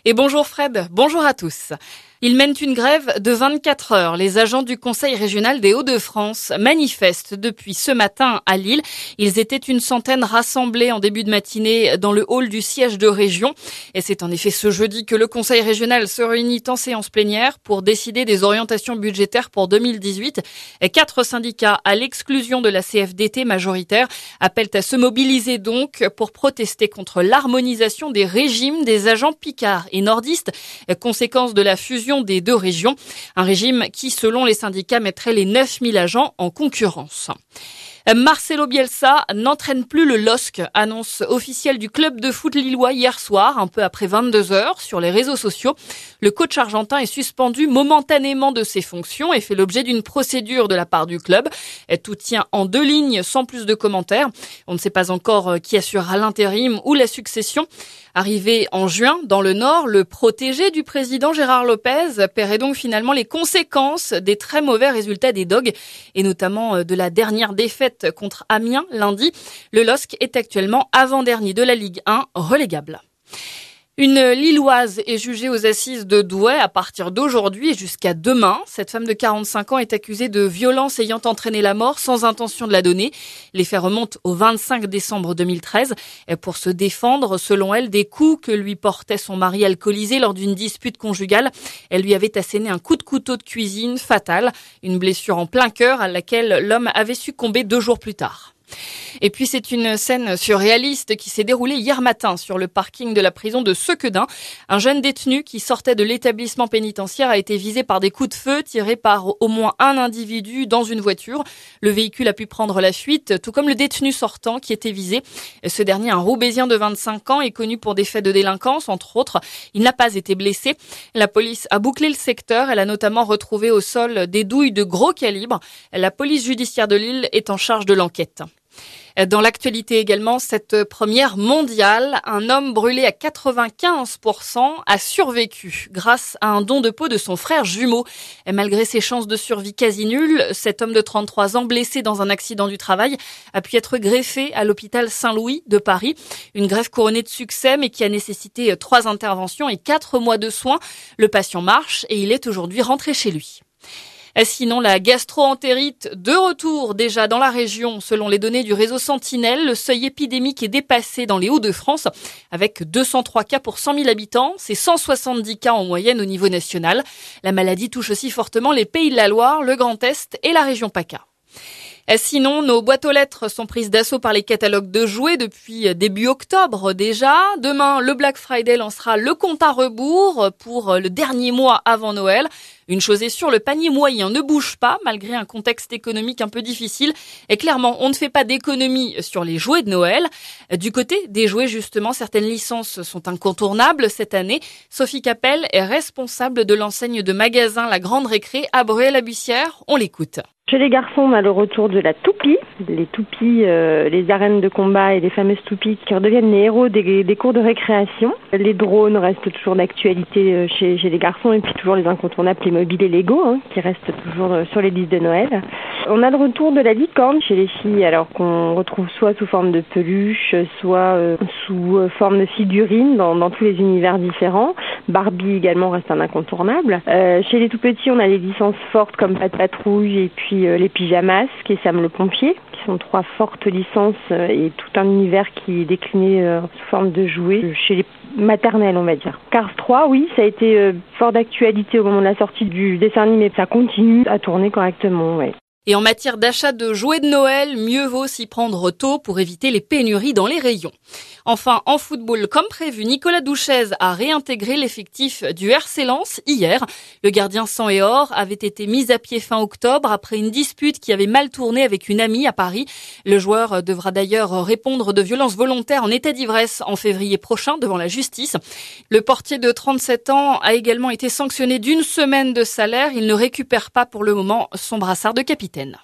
Et bonjour Fred, bonjour à tous. Ils mènent une grève de 24 heures. Les agents du Conseil régional des Hauts-de-France manifestent depuis ce matin à Lille. Ils étaient une centaine rassemblés en début de matinée dans le hall du siège de région. Et c'est en effet ce jeudi que le Conseil régional se réunit en séance plénière pour décider des orientations budgétaires pour 2018. 4 syndicats, à l'exclusion de la CFDT majoritaire, appellent à se mobiliser donc pour protester contre l'harmonisation des régimes des agents picards et nordistes, conséquence de la fusion des deux régions. Un régime qui, selon les syndicats, mettrait les 9000 agents en concurrence. Marcelo Bielsa n'entraîne plus le LOSC, annonce officielle du club de foot lillois hier soir, un peu après 22 heures, sur les réseaux sociaux. Le coach argentin est suspendu momentanément de ses fonctions et fait l'objet d'une procédure de la part du club. Tout tient en 2 lignes, sans plus de commentaires. On ne sait pas encore qui assurera l'intérim ou la succession. Arrivé en juin dans le Nord, le protégé du président Gérard Lopez paierait donc finalement les conséquences des très mauvais résultats des Dogs et notamment de la dernière défaite contre Amiens lundi. Le LOSC est actuellement avant-dernier de la Ligue 1, relégable. Une Lilloise est jugée aux assises de Douai à partir d'aujourd'hui et jusqu'à demain. Cette femme de 45 ans est accusée de violence ayant entraîné la mort sans intention de la donner. Les faits remontent au 25 décembre 2013. Et pour se défendre, selon elle, des coups que lui portait son mari alcoolisé lors d'une dispute conjugale, elle lui avait asséné un coup de couteau de cuisine fatal, une blessure en plein cœur à laquelle l'homme avait succombé 2 jours plus tard. Et puis c'est une scène surréaliste qui s'est déroulée hier matin sur le parking de la prison de Sequedin. Un jeune détenu qui sortait de l'établissement pénitentiaire a été visé par des coups de feu tirés par au moins un individu dans une voiture. Le véhicule a pu prendre la fuite, tout comme le détenu sortant qui était visé. Ce dernier, un Roubaisien de 25 ans, est connu pour des faits de délinquance, entre autres. Il n'a pas été blessé. La police a bouclé le secteur. Elle a notamment retrouvé au sol des douilles de gros calibre. La police judiciaire de Lille est en charge de l'enquête. Dans l'actualité également, cette première mondiale, un homme brûlé à 95% a survécu grâce à un don de peau de son frère jumeau. Et malgré ses chances de survie quasi nulles, cet homme de 33 ans blessé dans un accident du travail a pu être greffé à l'hôpital Saint-Louis de Paris. Une greffe couronnée de succès mais qui a nécessité 3 interventions et 4 mois de soins. Le patient marche et il est aujourd'hui rentré chez lui. Sinon, la gastro-entérite de retour déjà dans la région. Selon les données du réseau Sentinelle, le seuil épidémique est dépassé dans les Hauts-de-France avec 203 cas pour 100 000 habitants. C'est 170 cas en moyenne au niveau national. La maladie touche aussi fortement les Pays de la Loire, le Grand Est et la région PACA. Sinon, nos boîtes aux lettres sont prises d'assaut par les catalogues de jouets depuis début octobre déjà. Demain, le Black Friday lancera le compte à rebours pour le dernier mois avant Noël. Une chose est sûre, le panier moyen ne bouge pas malgré un contexte économique un peu difficile. Et clairement, on ne fait pas d'économie sur les jouets de Noël. Du côté des jouets, justement, certaines licences sont incontournables cette année. Sophie Capel est responsable de l'enseigne de magasin La Grande Récré à Bruay-la-Bussière. On l'écoute. Chez les garçons, on a le retour de la toupie. Les toupies, les arènes de combat et les fameuses toupies qui redeviennent les héros des cours de récréation. Les drones restent toujours d'actualité chez les garçons et puis toujours les incontournables Playmobil et Lego qui restent toujours sur les listes de Noël. On a le retour de la licorne chez les filles, alors qu'on retrouve soit sous forme de peluche, soit sous forme de figurine dans tous les univers différents. Barbie également reste un incontournable. Chez les tout petits, on a les licences fortes comme Pat' Patrouille et puis les Pyjamas et Sam le Pompier, qui sont 3 fortes licences et tout un univers qui est décliné sous forme de jouets chez les maternelles, on va dire. Cars 3, oui, ça a été fort d'actualité au moment de la sortie du dessin animé. Ça continue à tourner correctement, ouais. Et en matière d'achat de jouets de Noël, mieux vaut s'y prendre tôt pour éviter les pénuries dans les rayons. Enfin, en football, comme prévu, Nicolas Douchez a réintégré l'effectif du RC Lens hier. Le gardien sang et or avait été mis à pied fin octobre après une dispute qui avait mal tourné avec une amie à Paris. Le joueur devra d'ailleurs répondre de violences volontaires en état d'ivresse en février prochain devant la justice. Le portier de 37 ans a également été sanctionné d'1 semaine de salaire. Il ne récupère pas pour le moment son brassard de capitaine.